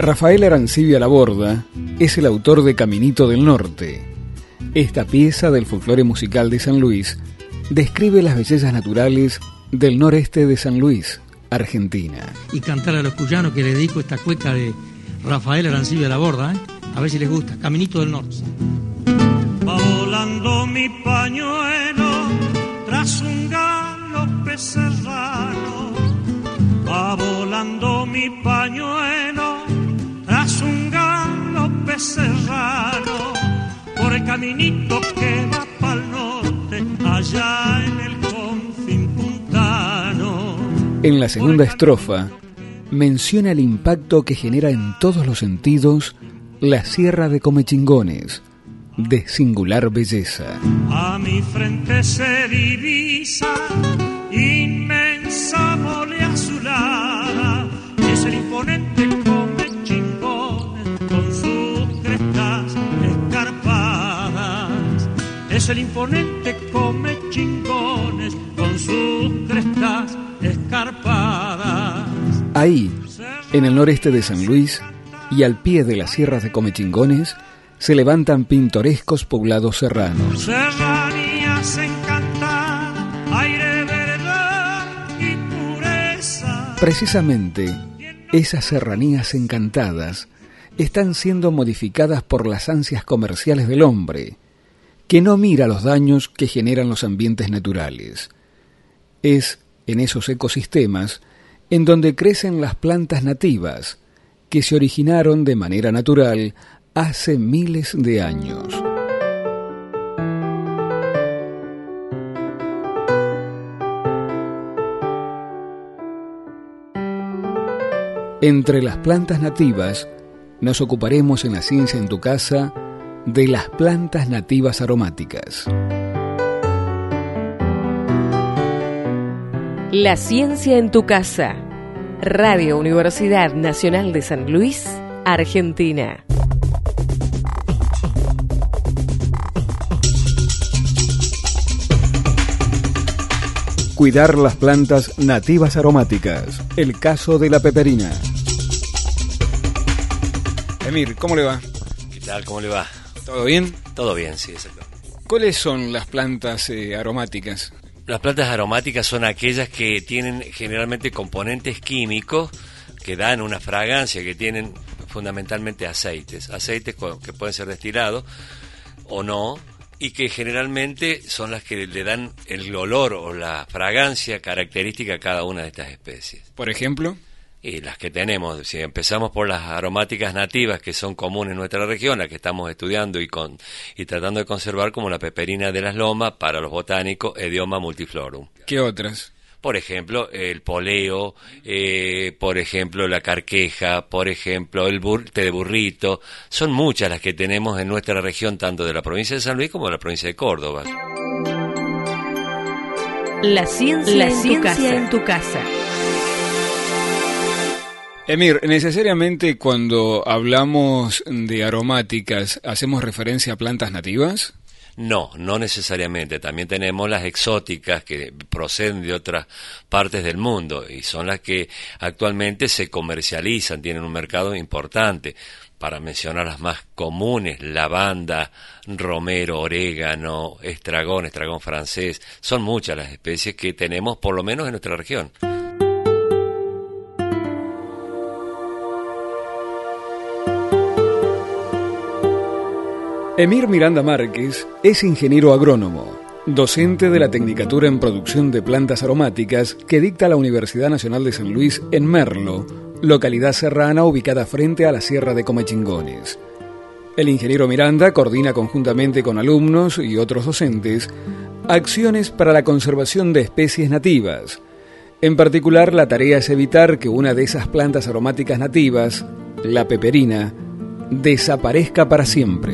Rafael Arancibia Laborda es el autor de Caminito del Norte. Esta pieza del folclore musical de San Luis describe las bellezas naturales del noreste de San Luis, Argentina. Y cantar a los cuyanos, que le dedico esta cueca de Rafael Arancibia Laborda, a ver si les gusta. Caminito del Norte. Va volando mi pañuelo tras un galope serrano. Va volando mi pañuelo tras un galope serrano. Por el caminito que va pa'l norte, allá en el confín puntano. En la segunda estrofa menciona el impacto que genera en todos los sentidos la Sierra de Comechingones, de singular belleza. A mi frente se divisa inmensa mole azulada, es el imponente Comechingones con sus crestas escarpadas. Es el imponente Comechingones con sus crestas escarpadas. Ahí, en el noreste de San Luis y al pie de las sierras de Comechingones, se levantan pintorescos poblados serranos. Serranías encantadas, aire verdad y pureza. Precisamente, esas serranías encantadas están siendo modificadas por las ansias comerciales del hombre, que no mira los daños que generan los ambientes naturales. Es en esos ecosistemas en donde crecen las plantas nativas, que se originaron de manera natural hace miles de años. Entre las plantas nativas, nos ocuparemos en La Ciencia en tu Casa de las plantas nativas aromáticas. La Ciencia en tu Casa. Radio Universidad Nacional de San Luis, Argentina. Cuidar las plantas nativas aromáticas. El caso de la peperina. Emir, ¿cómo le va? ¿Qué tal? ¿Cómo le va? ¿Todo bien? Todo bien, sí, exacto. ¿Cuáles son las plantas aromáticas? Las plantas aromáticas son aquellas que tienen generalmente componentes químicos que dan una fragancia, que tienen fundamentalmente aceites que pueden ser destilados o no, y que generalmente son las que le dan el olor o la fragancia característica a cada una de estas especies. ¿Por ejemplo? Y las que tenemos, si empezamos por las aromáticas nativas que son comunes en nuestra región, las que estamos estudiando y tratando de conservar, como la peperina de las lomas, para los botánicos, Edioma multiflorum. ¿Qué otras? Por ejemplo, el poleo, por ejemplo, la carqueja, por ejemplo, el té de burrito. Son muchas las que tenemos en nuestra región, tanto de la provincia de San Luis como de la provincia de Córdoba. La ciencia en tu casa. Emir, necesariamente cuando hablamos de aromáticas, ¿hacemos referencia a plantas nativas? No, no necesariamente. También tenemos las exóticas que proceden de otras partes del mundo y son las que actualmente se comercializan, tienen un mercado importante. Para mencionar las más comunes, lavanda, romero, orégano, estragón francés, son muchas las especies que tenemos por lo menos en nuestra región. Emir Miranda Márquez es ingeniero agrónomo, docente de la Tecnicatura en Producción de Plantas Aromáticas que dicta la Universidad Nacional de San Luis en Merlo, localidad serrana ubicada frente a la Sierra de Comechingones. El ingeniero Miranda coordina conjuntamente con alumnos y otros docentes acciones para la conservación de especies nativas. En particular, la tarea es evitar que una de esas plantas aromáticas nativas, la peperina, desaparezca para siempre.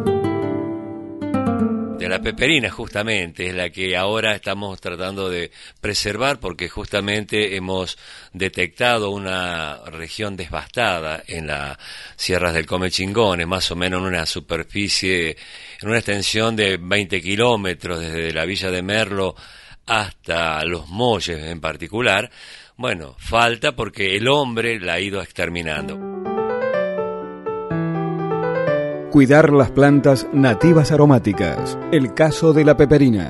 De la peperina justamente es la que ahora estamos tratando de preservar, porque justamente hemos detectado una región devastada en las sierras del Comechingones, más o menos en una superficie, en una extensión de 20 kilómetros desde la villa de Merlo hasta Los Molles en particular. Bueno, falta porque el hombre la ha ido exterminando. Cuidar las plantas nativas aromáticas. El caso de la peperina.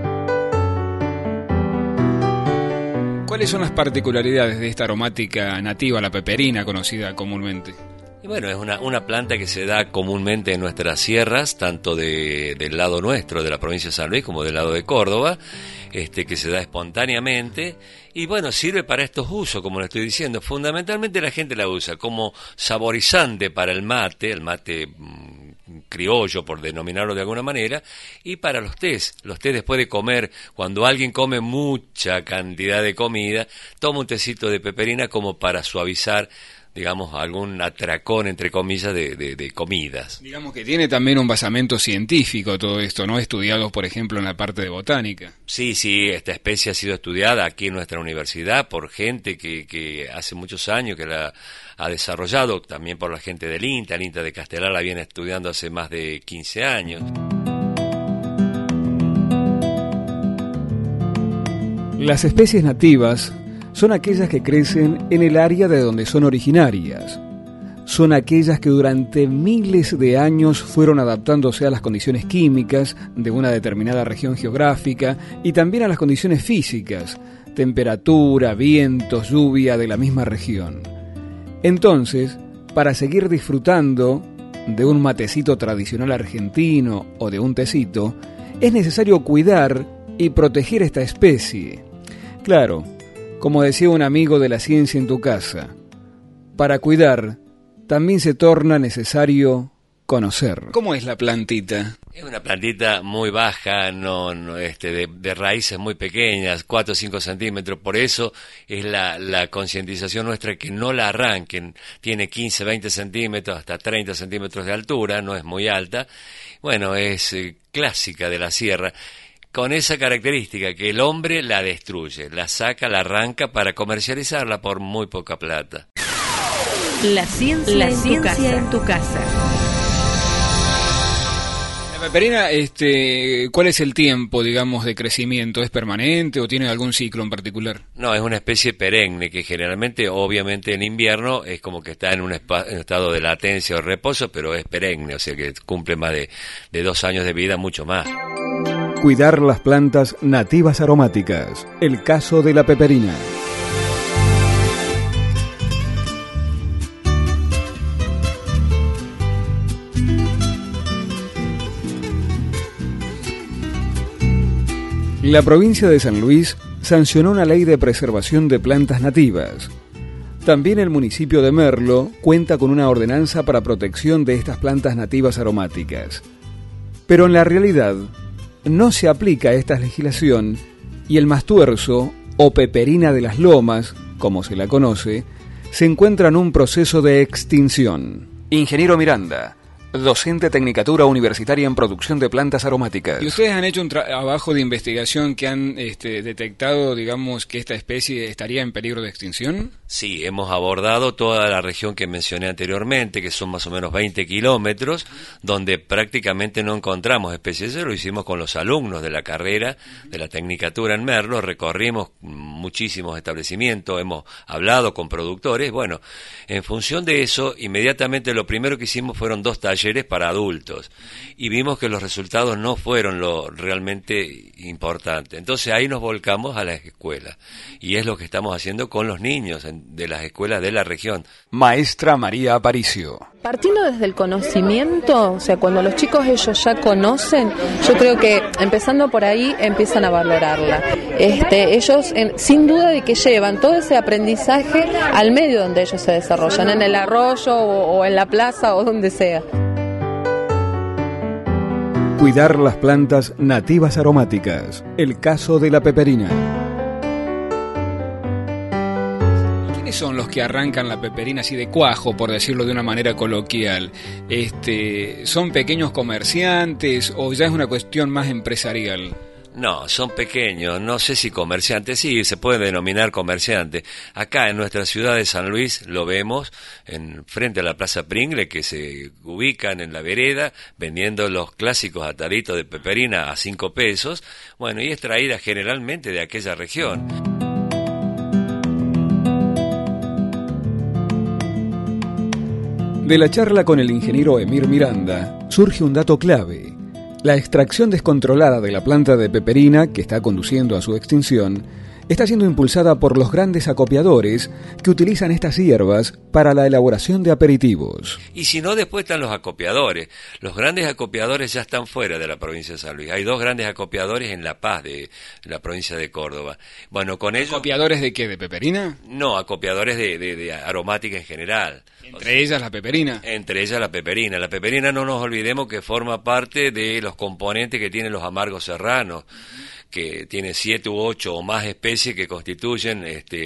¿Cuáles son las particularidades de esta aromática nativa, la peperina, conocida comúnmente? Y bueno, es una planta que se da comúnmente en nuestras sierras, tanto del lado nuestro, de la provincia de San Luis, como del lado de Córdoba, que se da espontáneamente, y bueno, sirve para estos usos, como le estoy diciendo. Fundamentalmente la gente la usa como saborizante para el mate criollo, por denominarlo de alguna manera, y para los tés después de comer, cuando alguien come mucha cantidad de comida, toma un tecito de peperina como para suavizar, digamos, algún atracón, entre comillas, de comidas. Digamos que tiene también un basamento científico todo esto, ¿no? Estudiado, por ejemplo, en la parte de botánica. Sí, esta especie ha sido estudiada aquí en nuestra universidad por gente que hace muchos años que la ha desarrollado, también por la gente del INTA. El INTA de Castelar la viene estudiando hace más de 15 años. Las especies nativas son aquellas que crecen en el área de donde son originarias. Son aquellas que durante miles de años fueron adaptándose a las condiciones químicas de una determinada región geográfica y también a las condiciones físicas, temperatura, vientos, lluvia de la misma región. Entonces, para seguir disfrutando de un matecito tradicional argentino o de un tecito, es necesario cuidar y proteger esta especie. Claro, como decía un amigo de la ciencia en tu casa, para cuidar también se torna necesario conocer. ¿Cómo es la plantita? Es una plantita muy baja, de raíces muy pequeñas, 4 o 5 centímetros. Por eso es la concientización nuestra que no la arranquen. Tiene 15, 20 centímetros, hasta 30 centímetros de altura, no es muy alta. Bueno, es clásica de la sierra, con esa característica que el hombre la destruye, la saca, la arranca para comercializarla por muy poca plata. La ciencia en tu casa. La peperina, ¿cuál es el tiempo, digamos, de crecimiento? ¿Es permanente o tiene algún ciclo en particular? No, es una especie perenne que generalmente, obviamente en invierno, es como que está en un estado de latencia o reposo, pero es perenne, o sea que cumple más de 2 años de vida, mucho más. Cuidar las plantas nativas aromáticas. El caso de la peperina. La provincia de San Luis sancionó una ley de preservación de plantas nativas. También el municipio de Merlo cuenta con una ordenanza para protección de estas plantas nativas aromáticas. Pero en la realidad no se aplica esta legislación y el mastuerzo, o peperina de las lomas, como se la conoce, se encuentra en un proceso de extinción. Ingeniero Miranda, docente Tecnicatura Universitaria en Producción de Plantas Aromáticas. ¿Y ustedes han hecho un trabajo de investigación que han detectado, digamos, que esta especie estaría en peligro de extinción? Sí, hemos abordado toda la región que mencioné anteriormente, que son más o menos 20 kilómetros, donde prácticamente no encontramos especies. Eso lo hicimos con los alumnos de la carrera de la Tecnicatura en Merlo, recorrimos muchísimos establecimientos, hemos hablado con productores. Bueno, en función de eso, inmediatamente lo primero que hicimos fueron 2 talleres para adultos, y vimos que los resultados no fueron lo realmente importante. Entonces ahí nos volcamos a las escuelas, y es lo que estamos haciendo con los niños de las escuelas de la región. Maestra María Aparicio. Partiendo desde el conocimiento, o sea, cuando los chicos ellos ya conocen, yo creo que empezando por ahí empiezan a valorarla. Ellos, sin duda de que llevan todo ese aprendizaje al medio donde ellos se desarrollan, en el arroyo o en la plaza o donde sea. Cuidar las plantas nativas aromáticas. El caso de la peperina. ¿Quiénes son los que arrancan la peperina así de cuajo, por decirlo de una manera coloquial? ¿Son pequeños comerciantes o ya es una cuestión más empresarial? No, son pequeños, no sé si comerciantes, sí, se puede denominar comerciantes. Acá en nuestra ciudad de San Luis lo vemos frente a la Plaza Pringle, que se ubican en la vereda vendiendo los clásicos ataditos de peperina a 5 pesos. Bueno, y es traída generalmente de aquella región. De la charla con el ingeniero Emir Miranda surge un dato clave. La extracción descontrolada de la planta de peperina, que está conduciendo a su extinción, está siendo impulsada por los grandes acopiadores que utilizan estas hierbas para la elaboración de aperitivos. Y si no, después están los acopiadores. Los grandes acopiadores ya están fuera de la provincia de San Luis. Hay 2 grandes acopiadores en La Paz, de la provincia de Córdoba. Bueno, con ellos... ¿Acopiadores de qué? ¿De peperina? No, acopiadores de aromática en general. ¿Entre ellas la peperina? Entre ellas la peperina. La peperina, no nos olvidemos que forma parte de los componentes que tienen los amargos serranos, que tiene 7 u 8 o más especies que constituyen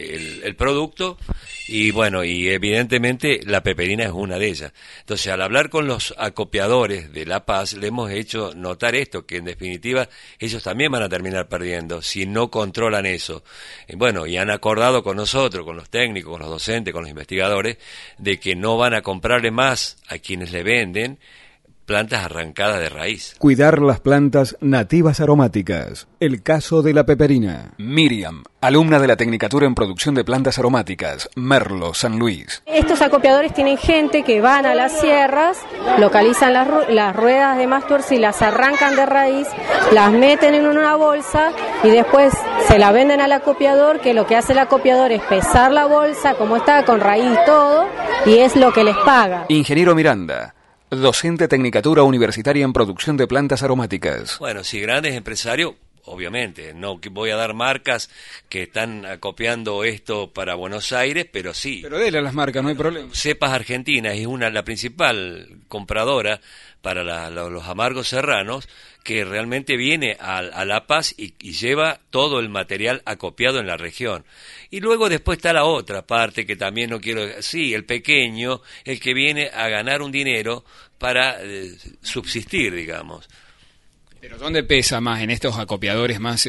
el producto, y bueno, y evidentemente la peperina es una de ellas. Entonces, al hablar con los acopiadores de La Paz, le hemos hecho notar esto, que en definitiva ellos también van a terminar perdiendo si no controlan eso. Bueno, y han acordado con nosotros, con los técnicos, con los docentes, con los investigadores, de que no van a comprarle más a quienes le venden plantas arrancadas de raíz. Cuidar las plantas nativas aromáticas. El caso de la peperina. Miriam, alumna de la Tecnicatura en Producción de Plantas Aromáticas, Merlo, San Luis. Estos acopiadores tienen gente que van a las sierras, localizan las ruedas de masturci y las arrancan de raíz, las meten en una bolsa y después se la venden al acopiador, que lo que hace el acopiador es pesar la bolsa, como está, con raíz todo, y es lo que les paga. Ingeniero Miranda, docente Tecnicatura Universitaria en Producción de Plantas Aromáticas. Bueno, si grandes empresarios, obviamente, no voy a dar marcas que están acopiando esto para Buenos Aires, pero sí. Pero déle a las marcas, no hay problema. Cepas Argentina es la principal compradora para los amargos serranos, que realmente viene a La Paz y lleva todo el material acopiado en la región. Y luego después está la otra parte que también no quiero... Sí, el pequeño, el que viene a ganar un dinero para subsistir, digamos. Pero ¿dónde pesa más en estos acopiadores más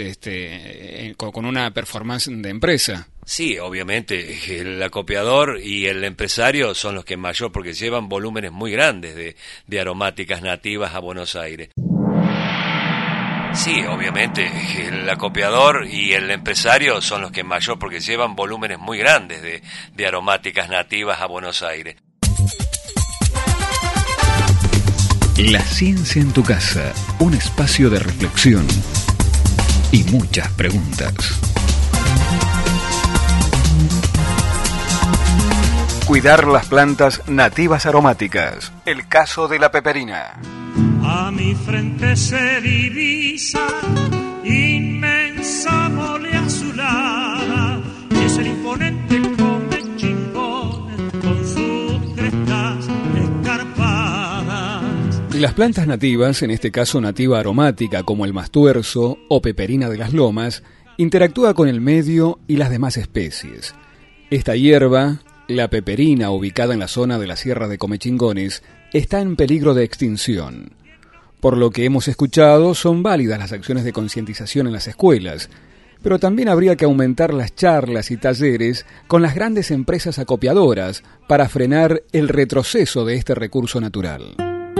con una performance de empresa? Sí, obviamente, el acopiador y el empresario son los que mayor, porque llevan volúmenes muy grandes de aromáticas nativas a Buenos Aires. Sí, obviamente, el acopiador y el empresario son los que mayor, porque llevan volúmenes muy grandes de aromáticas nativas a Buenos Aires. La ciencia en tu casa, un espacio de reflexión y muchas preguntas. Cuidar las plantas nativas aromáticas. El caso de la peperina. A mi frente se divisa inmensa mole azulada, y es el imponente come chingones con sus crestas escarpadas. Las plantas nativas, en este caso nativa aromática como el mastuerzo o peperina de las lomas, interactúa con el medio y las demás especies. Esta hierba, la peperina, ubicada en la zona de la Sierra de Comechingones, está en peligro de extinción. Por lo que hemos escuchado, son válidas las acciones de concientización en las escuelas, pero también habría que aumentar las charlas y talleres con las grandes empresas acopiadoras para frenar el retroceso de este recurso natural.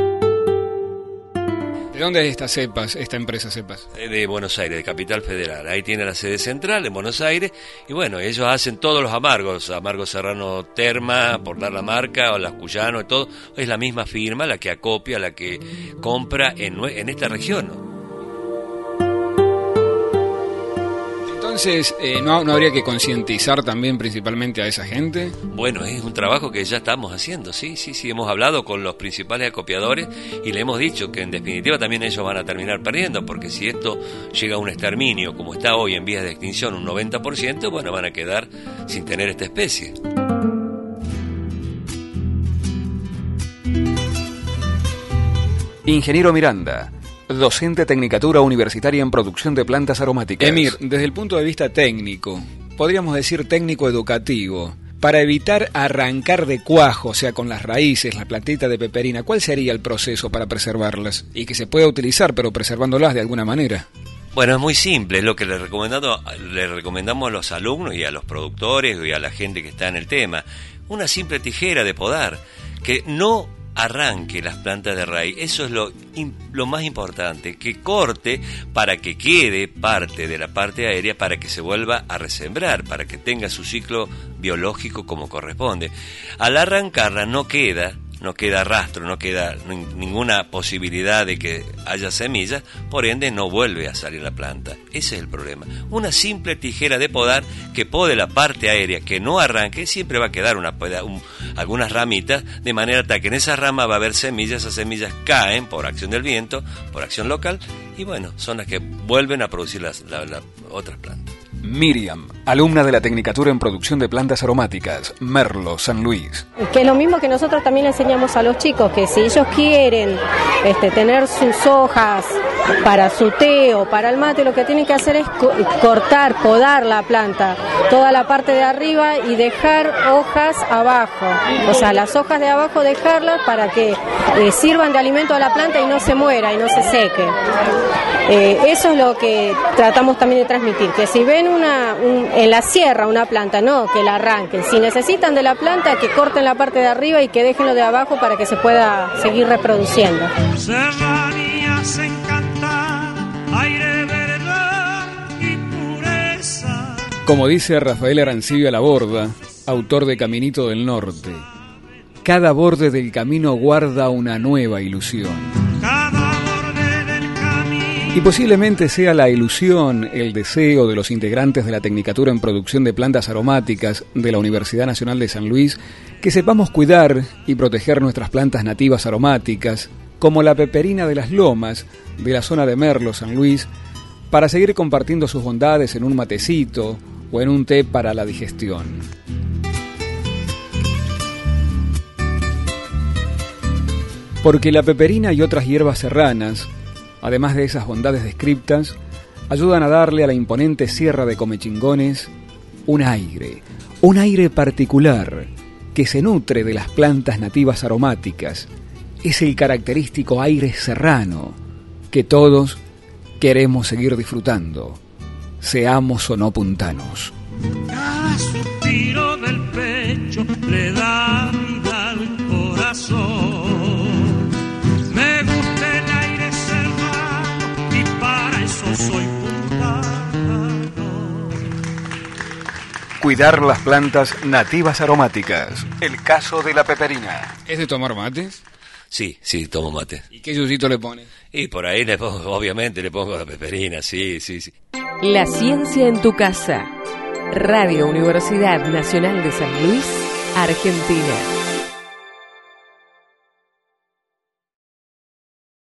¿De dónde es esta empresa Cepas? De Buenos Aires, de Capital Federal. Ahí tiene la sede central en Buenos Aires, y bueno, ellos hacen todos los amargos serrano Terma, por dar la marca, o las Cuyano y todo. Es la misma firma la que acopia, la que compra en esta región, ¿no? Entonces, ¿no habría que concientizar también principalmente a esa gente? Bueno, es un trabajo que ya estamos haciendo, sí. Hemos hablado con los principales acopiadores y le hemos dicho que en definitiva también ellos van a terminar perdiendo, porque si esto llega a un exterminio, como está hoy en vías de extinción, un 90%, bueno, van a quedar sin tener esta especie. Ingeniero Miranda, docente Tecnicatura Universitaria en Producción de Plantas Aromáticas. Emir, desde el punto de vista técnico, podríamos decir técnico-educativo, para evitar arrancar de cuajo, o sea, con las raíces, la plantita de peperina, ¿cuál sería el proceso para preservarlas? Y que se pueda utilizar, pero preservándolas de alguna manera. Bueno, es muy simple, es lo que le recomendamos a los alumnos y a los productores y a la gente que está en el tema. Una simple tijera de podar, que no arranque las plantas de raíz. Eso es lo más importante, que corte para que quede parte de la parte aérea, para que se vuelva a resembrar, para que tenga su ciclo biológico como corresponde. Al arrancarla no queda no queda rastro, no queda ninguna posibilidad de que haya semillas, por ende no vuelve a salir la planta. Ese es el problema. Una simple tijera de podar que pode la parte aérea, que no arranque, siempre va a quedar algunas ramitas, de manera tal que en esa rama va a haber semillas, esas semillas caen por acción del viento, por acción local, y bueno, son las que vuelven a producir las otras plantas. Miriam, alumna de la Tecnicatura en Producción de Plantas Aromáticas, Merlo, San Luis. Que es lo mismo que nosotros también le enseñamos a los chicos, que si ellos quieren tener sus hojas para su té o para el mate, lo que tienen que hacer es cortar, podar la planta, toda la parte de arriba y dejar hojas abajo. O sea, las hojas de abajo dejarlas para que sirvan de alimento a la planta y no se muera y no se seque. Eso es lo que tratamos también de transmitir, que si ven en la sierra una planta, no que la arranquen. Si necesitan de la planta, que corten la parte de arriba y que dejen lo de abajo para que se pueda seguir reproduciendo. Serranías encantadas, aire, verdad y pureza. Como dice Rafael Arancibia Laborda, autor de Caminito del Norte, cada borde del camino guarda una nueva ilusión. Y posiblemente sea la ilusión, el deseo de los integrantes de la Tecnicatura en Producción de Plantas Aromáticas de la Universidad Nacional de San Luis que sepamos cuidar y proteger nuestras plantas nativas aromáticas, como la peperina de las lomas de la zona de Merlo, San Luis, para seguir compartiendo sus bondades en un matecito o en un té para la digestión. Porque la peperina y otras hierbas serranas, además de esas bondades descriptas, ayudan a darle a la imponente Sierra de Comechingones un aire particular que se nutre de las plantas nativas aromáticas. Es el característico aire serrano que todos queremos seguir disfrutando, seamos o no puntanos. Cada suspiro del pecho le da vida al corazón. Me gusta el aire serrano y para eso soy puntano. Cuidar las plantas nativas aromáticas. El caso de la peperina. ¿Es de tomar mates? Sí, tomo mate. ¿Y qué yuyito le pones? Y por ahí obviamente le pongo la peperina, sí. La ciencia en tu casa. Radio Universidad Nacional de San Luis, Argentina.